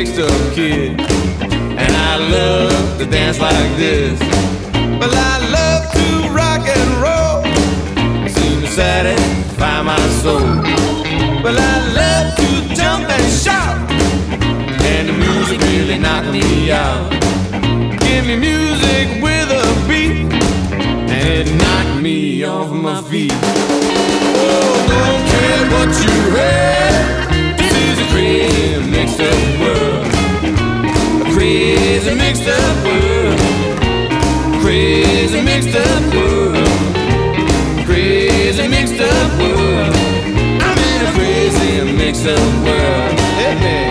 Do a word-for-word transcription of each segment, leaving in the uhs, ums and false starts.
mixed up kid, and I love to dance like this. Well, I love to rock and roll, seem to satisfy my soul. Well, I love to jump and shout, and the music really knocked me out. Give me music with a beat, and it knocked me off my feet. Oh, don't care what you heard, this is a crazy mixed up world. A crazy mixed up world. Crazy mixed up world. Crazy mixed up world. I'm in a crazy mixed up world. Hey, hey.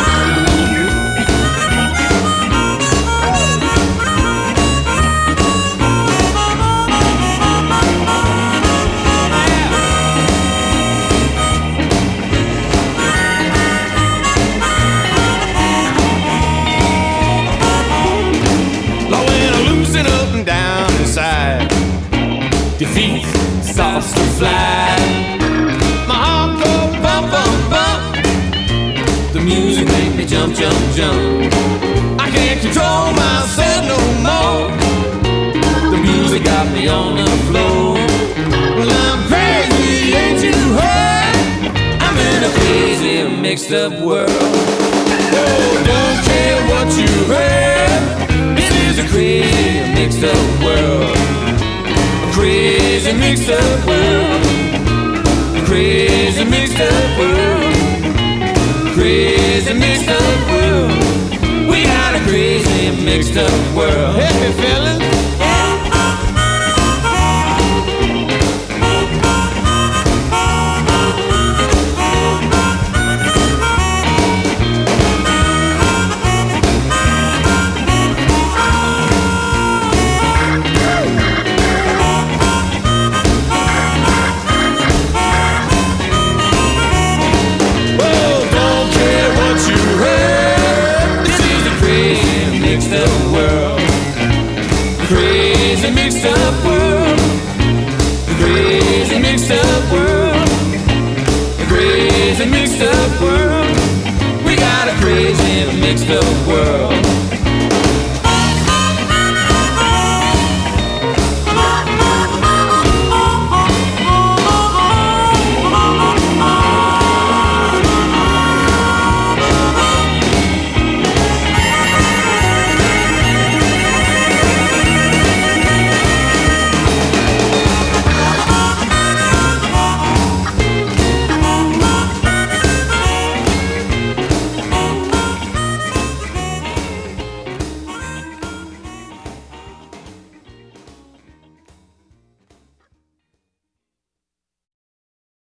Defeat starts to fly. My heart goes bump, bump, bump. The music make me jump, jump, jump. I can't control myself no more. The music got me on the floor. Well, I'm crazy, ain't you heard? I'm in a crazy mixed up world. Oh, don't care what you heard, it is a crazy mixed up world. Crazy mixed up world. Crazy mixed up world. Crazy mixed up world. We got a crazy mixed up world. Hey, fellas. Crazy mixed up world. Crazy mixed up world. Crazy mixed up world. We got a crazy mixed up world.